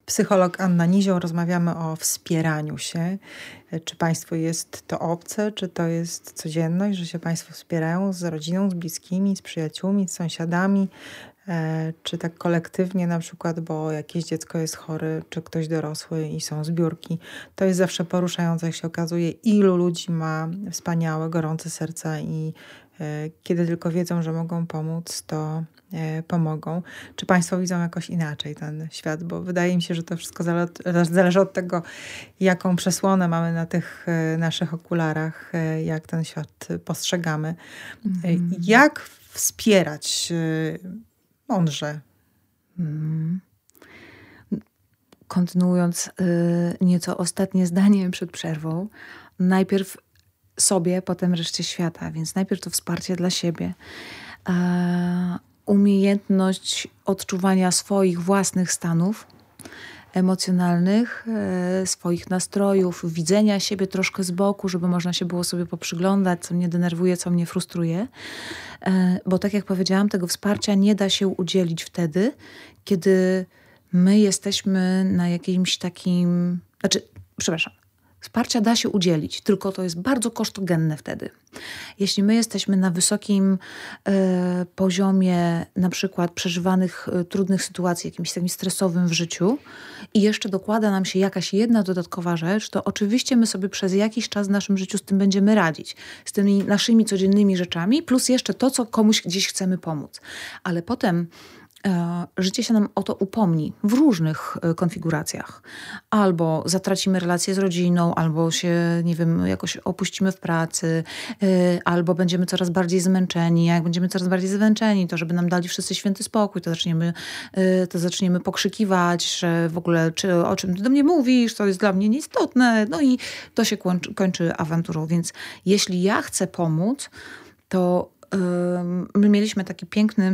Psycholog Anna Nizioł. Rozmawiamy o wspieraniu się. Czy Państwu jest to obce, czy to jest codzienność, że się Państwo wspierają z rodziną, z bliskimi, z przyjaciółmi, z sąsiadami, czy tak kolektywnie na przykład, bo jakieś dziecko jest chory, czy ktoś dorosły i są zbiórki. To jest zawsze poruszające, jak się okazuje, ilu ludzi ma wspaniałe, gorące serca i kiedy tylko wiedzą, że mogą pomóc, to pomogą. Czy Państwo widzą jakoś inaczej ten świat? Bo wydaje mi się, że to wszystko zależy od tego, jaką przesłonę mamy na tych naszych okularach, jak ten świat postrzegamy. Jak wspierać mądrze? Kontynuując nieco ostatnie zdanie przed przerwą, najpierw sobie, potem reszcie świata, więc najpierw to wsparcie dla siebie. Umiejętność odczuwania swoich własnych stanów emocjonalnych, swoich nastrojów, widzenia siebie troszkę z boku, żeby można się było sobie poprzyglądać, co mnie denerwuje, co mnie frustruje. Bo tak jak powiedziałam, tego wsparcia nie da się udzielić wtedy, kiedy my jesteśmy na jakimś takim... Wsparcia da się udzielić, tylko to jest bardzo kosztogenne wtedy. Jeśli my jesteśmy na wysokim poziomie na przykład przeżywanych trudnych sytuacji, jakimś takim stresowym w życiu i jeszcze dokłada nam się jakaś jedna dodatkowa rzecz, to oczywiście my sobie przez jakiś czas w naszym życiu z tym będziemy radzić. Z tymi naszymi codziennymi rzeczami, plus jeszcze to, co komuś gdzieś chcemy pomóc. Ale potem życie się nam o to upomni w różnych konfiguracjach. Albo zatracimy relacje z rodziną, albo się, nie wiem, jakoś opuścimy w pracy, albo będziemy coraz bardziej zmęczeni. A jak będziemy coraz bardziej zmęczeni, to żeby nam dali wszyscy święty spokój, to zaczniemy pokrzykiwać, że w ogóle o czym ty do mnie mówisz, to jest dla mnie nieistotne. No i to się kończy awanturą. Więc jeśli ja chcę pomóc, to my mieliśmy taki piękny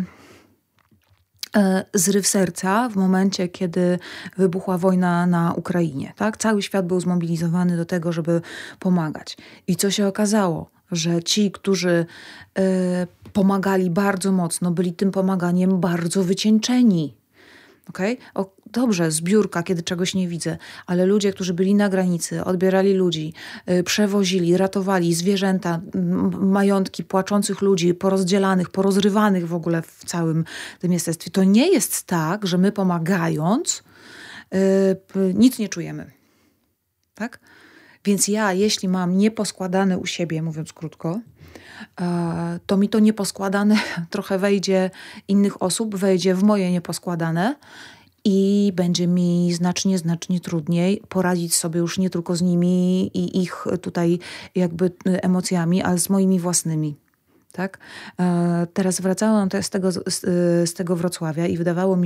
zryw serca w momencie, kiedy wybuchła wojna na Ukrainie. Tak? Cały świat był zmobilizowany do tego, żeby pomagać. I co się okazało? Że ci, którzy pomagali bardzo mocno, byli tym pomaganiem bardzo wycieńczeni. Okay? Dobrze, zbiórka, kiedy czegoś nie widzę, ale ludzie, którzy byli na granicy, odbierali ludzi, przewozili, ratowali zwierzęta, majątki płaczących ludzi, porozdzielanych, porozrywanych w ogóle w całym tym jestestwie. To nie jest tak, że my pomagając nic nie czujemy. Tak? Więc ja, jeśli mam nieposkładane u siebie, mówiąc krótko, to mi to nieposkładane trochę wejdzie innych osób, wejdzie w moje nieposkładane i będzie mi znacznie, znacznie trudniej poradzić sobie już nie tylko z nimi i ich tutaj jakby emocjami, ale z moimi własnymi. Tak? Teraz wracałam z tego Wrocławia i wydawało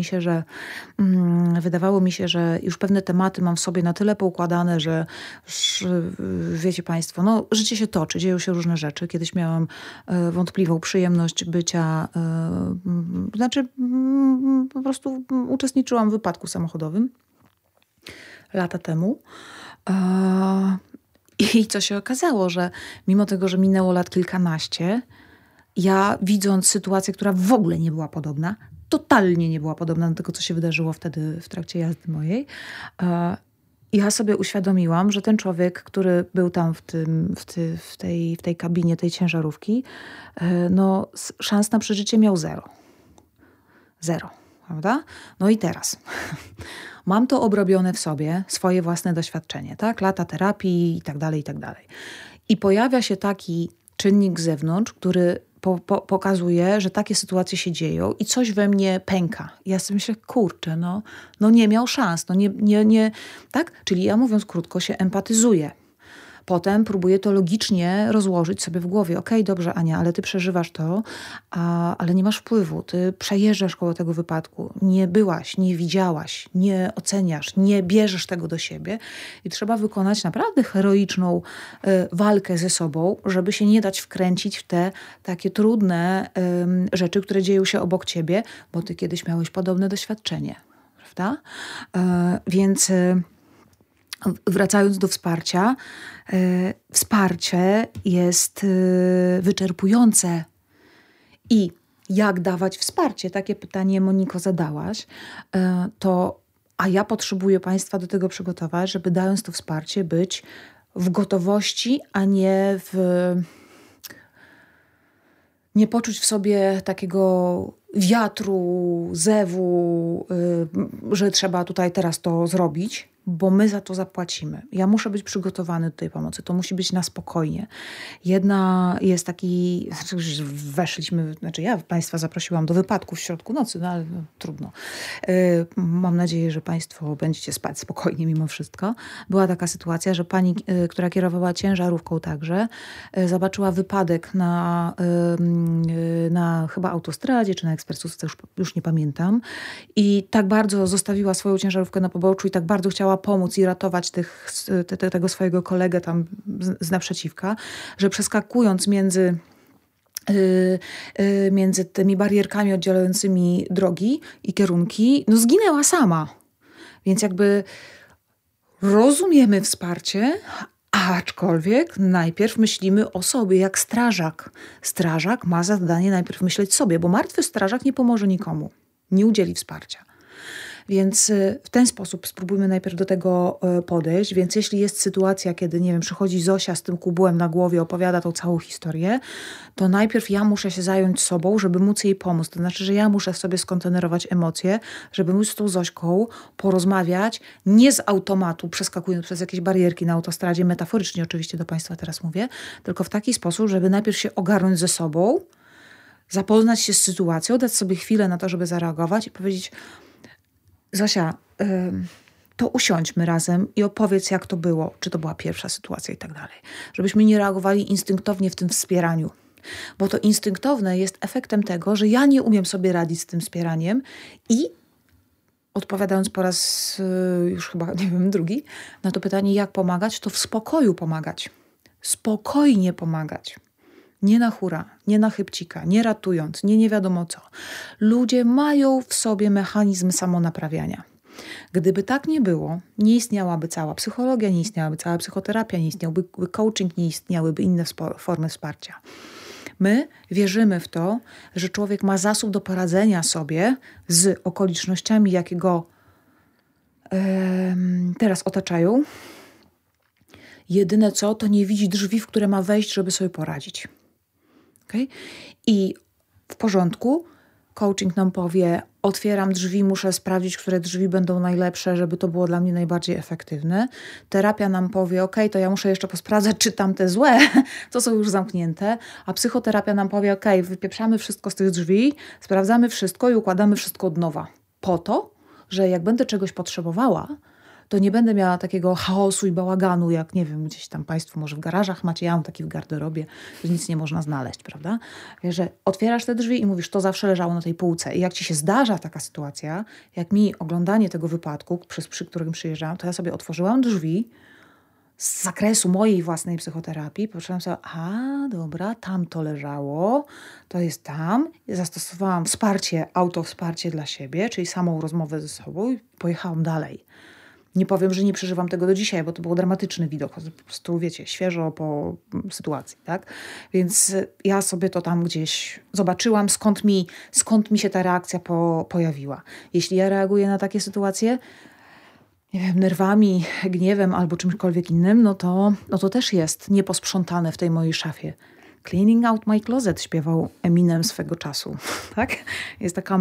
mi się, że już pewne tematy mam w sobie na tyle poukładane, że wiecie Państwo, no, życie się toczy, dzieją się różne rzeczy. Kiedyś miałam wątpliwą przyjemność bycia, po prostu uczestniczyłam w wypadku samochodowym lata temu. I co się okazało, że mimo tego, że minęło lat kilkanaście, ja widząc sytuację, która w ogóle nie była podobna, totalnie nie była podobna do tego, co się wydarzyło wtedy w trakcie jazdy mojej, ja sobie uświadomiłam, że ten człowiek, który był tam w tej kabinie tej ciężarówki, no szans na przeżycie miał zero. Zero, prawda? No i teraz mam to obrobione w sobie, swoje własne doświadczenie, tak? Lata terapii i tak dalej, i tak dalej. I pojawia się taki czynnik z zewnątrz, który pokazuje, że takie sytuacje się dzieją i coś we mnie pęka. Ja sobie myślę, kurczę, no nie miał szans, nie, tak? Czyli ja mówiąc krótko się empatyzuję. Potem próbuję to logicznie rozłożyć sobie w głowie. Okej, dobrze Ania, ale ty przeżywasz to, ale nie masz wpływu. Ty przejeżdżasz koło tego wypadku. Nie byłaś, nie widziałaś, nie oceniasz, nie bierzesz tego do siebie. I trzeba wykonać naprawdę heroiczną walkę ze sobą, żeby się nie dać wkręcić w te takie trudne rzeczy, które dzieją się obok ciebie, bo ty kiedyś miałeś podobne doświadczenie. Prawda? Więc... Wracając do wsparcia, wsparcie jest wyczerpujące. I jak dawać wsparcie? Takie pytanie, Moniko, zadałaś. To A ja potrzebuję Państwa do tego przygotować, żeby dając to wsparcie być w gotowości, a nie poczuć w sobie takiego wiatru, zewu, że trzeba tutaj teraz to zrobić, bo my za to zapłacimy. Ja muszę być przygotowany do tej pomocy. To musi być na spokojnie. Jedna jest taki, ja Państwa zaprosiłam do wypadku w środku nocy, no ale trudno. Mam nadzieję, że Państwo będziecie spać spokojnie mimo wszystko. Była taka sytuacja, że pani, która kierowała ciężarówką także, zobaczyła wypadek na chyba autostradzie, czy na ekspresówce, już nie pamiętam. I tak bardzo zostawiła swoją ciężarówkę na poboczu i tak bardzo chciała pomóc i ratować tego swojego kolegę tam z naprzeciwka, że przeskakując między tymi barierkami oddzielającymi drogi i kierunki, no zginęła sama. Więc jakby rozumiemy wsparcie, aczkolwiek najpierw myślimy o sobie jak strażak. Strażak ma za zadanie najpierw myśleć sobie, bo martwy strażak nie pomoże nikomu, nie udzieli wsparcia. Więc w ten sposób spróbujmy najpierw do tego podejść. Więc jeśli jest sytuacja, kiedy, nie wiem, przychodzi Zosia z tym kubłem na głowie, opowiada tą całą historię, to najpierw ja muszę się zająć sobą, żeby móc jej pomóc. To znaczy, że ja muszę sobie skontenerować emocje, żeby móc z tą Zośką porozmawiać, nie z automatu, przeskakując przez jakieś barierki na autostradzie, metaforycznie oczywiście do Państwa teraz mówię, tylko w taki sposób, żeby najpierw się ogarnąć ze sobą, zapoznać się z sytuacją, dać sobie chwilę na to, żeby zareagować i powiedzieć: Zosia, to usiądźmy razem i opowiedz, jak to było, czy to była pierwsza sytuacja i tak dalej. Żebyśmy nie reagowali instynktownie w tym wspieraniu. Bo to instynktowne jest efektem tego, że ja nie umiem sobie radzić z tym wspieraniem i odpowiadając po raz już chyba, nie wiem, drugi, na to pytanie, jak pomagać, to w spokoju pomagać. Spokojnie pomagać. Nie na hura, nie na chybcika, nie ratując, nie wiadomo co. Ludzie mają w sobie mechanizm samonaprawiania. Gdyby tak nie było, nie istniałaby cała psychologia, nie istniałaby cała psychoterapia, nie istniałby coaching, nie istniałyby inne formy wsparcia. My wierzymy w to, że człowiek ma zasób do poradzenia sobie z okolicznościami, jakie go teraz otaczają. Jedyne co, to nie widzi drzwi, w które ma wejść, żeby sobie poradzić. Okay? I w porządku, coaching nam powie, otwieram drzwi, muszę sprawdzić, które drzwi będą najlepsze, żeby to było dla mnie najbardziej efektywne. Terapia nam powie, to ja muszę jeszcze posprawdzać, czy tamte złe, to są już zamknięte. A psychoterapia nam powie, wypieprzamy wszystko z tych drzwi, sprawdzamy wszystko i układamy wszystko od nowa. Po to, że jak będę czegoś potrzebowała, to nie będę miała takiego chaosu i bałaganu, jak, nie wiem, gdzieś tam Państwo może w garażach macie, ja mam taki w garderobie, że nic nie można znaleźć, prawda? Że otwierasz te drzwi i mówisz, to zawsze leżało na tej półce. I jak ci się zdarza taka sytuacja, jak mi oglądanie tego wypadku, przy którym przyjeżdżałam, to ja sobie otworzyłam drzwi z zakresu mojej własnej psychoterapii, patrzyłam sobie, dobra, tam to leżało, to jest tam. Zastosowałam autowsparcie dla siebie, czyli samą rozmowę ze sobą i pojechałam dalej. Nie powiem, że nie przeżywam tego do dzisiaj, bo to był dramatyczny widok. Po prostu, wiecie, świeżo po sytuacji, tak? Więc ja sobie to tam gdzieś zobaczyłam, skąd mi się ta reakcja pojawiła. Jeśli ja reaguję na takie sytuacje, nie wiem, nerwami, gniewem albo czymkolwiek innym, no to też jest nieposprzątane w tej mojej szafie. Cleaning out my closet śpiewał Eminem swego czasu. Tak? Jest taka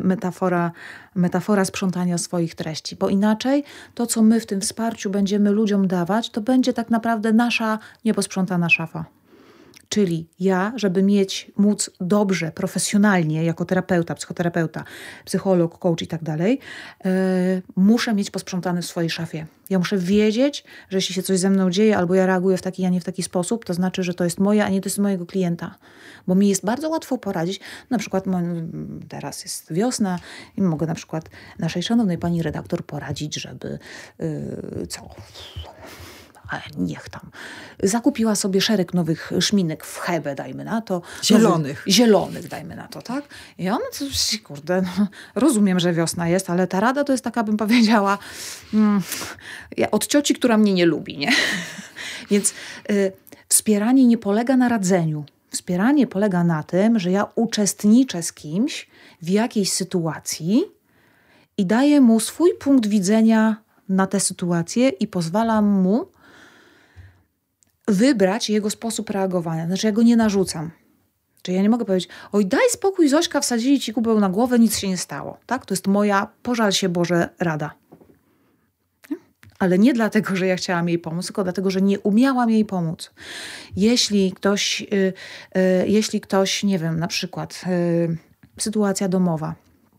metafora sprzątania swoich treści. Bo inaczej to, co my w tym wsparciu będziemy ludziom dawać, to będzie tak naprawdę nasza nieposprzątana szafa. Czyli ja, żeby móc dobrze, profesjonalnie, jako terapeuta, psychoterapeuta, psycholog, coach i tak dalej, muszę mieć posprzątane w swojej szafie. Ja muszę wiedzieć, że jeśli się coś ze mną dzieje, albo ja reaguję w taki, a nie w taki sposób, to znaczy, że to jest moje, a nie to jest mojego klienta. Bo mi jest bardzo łatwo poradzić. Na przykład teraz jest wiosna i mogę na przykład naszej szanownej pani redaktor poradzić, żeby niech tam. Zakupiła sobie szereg nowych szminek w Hebe, dajmy na to. Zielonych, dajmy na to, tak? I ona, rozumiem, że wiosna jest, ale ta rada to jest taka, bym powiedziała, od cioci, która mnie nie lubi, nie? Więc wspieranie nie polega na radzeniu. Wspieranie polega na tym, że ja uczestniczę z kimś w jakiejś sytuacji i daję mu swój punkt widzenia na tę sytuację i pozwalam mu wybrać jego sposób reagowania. Znaczy ja go nie narzucam. Czyli ja nie mogę powiedzieć, oj daj spokój Zośka, wsadzili ci kubeł na głowę, nic się nie stało. Tak? To jest moja, pożal się Boże, rada. Ale nie dlatego, że ja chciałam jej pomóc, tylko dlatego, że nie umiałam jej pomóc. Jeśli ktoś, nie wiem, na przykład sytuacja domowa,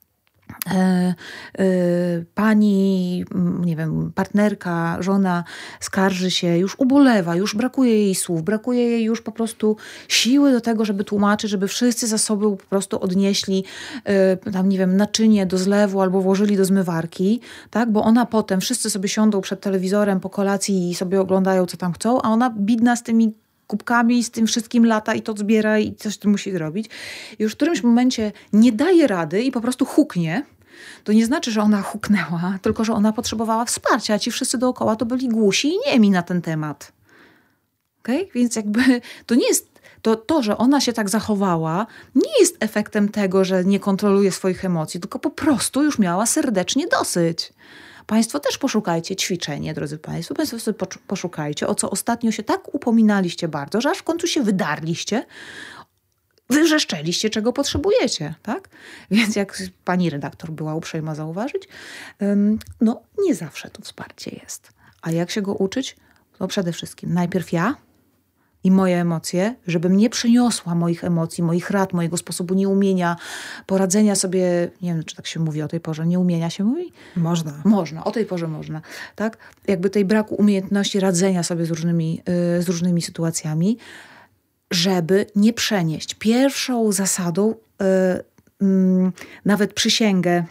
pani, nie wiem, partnerka, żona skarży się, już ubolewa, już brakuje jej słów, brakuje jej już po prostu siły do tego, żeby tłumaczyć, żeby wszyscy za sobą po prostu odnieśli tam, nie wiem, naczynie do zlewu albo włożyli do zmywarki, tak? Bo ona potem, wszyscy sobie siądą przed telewizorem po kolacji i sobie oglądają, co tam chcą, a ona bidna z tymi kubkami, z tym wszystkim lata i to zbiera i coś tu musi zrobić. I już w którymś momencie nie daje rady i po prostu huknie. To nie znaczy, że ona huknęła, tylko że ona potrzebowała wsparcia, a ci wszyscy dookoła to byli głusi i niemi na ten temat. Okay? Więc jakby to nie jest, to, że ona się tak zachowała, nie jest efektem tego, że nie kontroluje swoich emocji, tylko po prostu już miała serdecznie dosyć. Państwo też poszukajcie ćwiczenie, drodzy Państwo. Państwo sobie poszukajcie, o co ostatnio się tak upominaliście bardzo, że aż w końcu się wydarliście, wyrzeszczeliście, czego potrzebujecie. Tak? Więc jak pani redaktor była uprzejma zauważyć, no nie zawsze to wsparcie jest. A jak się go uczyć? To przede wszystkim najpierw ja i moje emocje, żebym nie przeniosła moich emocji, moich rad, mojego sposobu nieumienia, poradzenia sobie, nie wiem, czy tak się mówi o tej porze, nieumienia się mówi? Można. Można, o tej porze można. Tak? Jakby tej braku umiejętności radzenia sobie z różnymi sytuacjami, żeby nie przenieść. Pierwszą zasadą, nawet przysięgę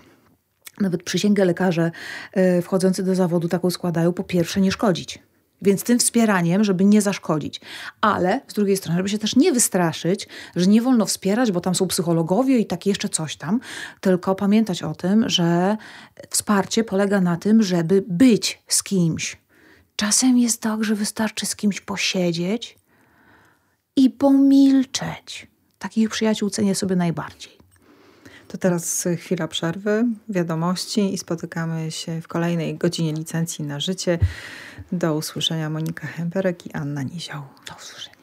lekarze wchodzący do zawodu taką składają, po pierwsze nie szkodzić. Więc tym wspieraniem, żeby nie zaszkodzić. Ale z drugiej strony, żeby się też nie wystraszyć, że nie wolno wspierać, bo tam są psychologowie i tak jeszcze coś tam. Tylko pamiętać o tym, że wsparcie polega na tym, żeby być z kimś. Czasem jest tak, że wystarczy z kimś posiedzieć i pomilczeć. Takich przyjaciół cenię sobie najbardziej. To teraz chwila przerwy, wiadomości i spotykamy się w kolejnej godzinie licencji na życie. Do usłyszenia. Monika Hemperek i Anna Nizioł. Do usłyszenia.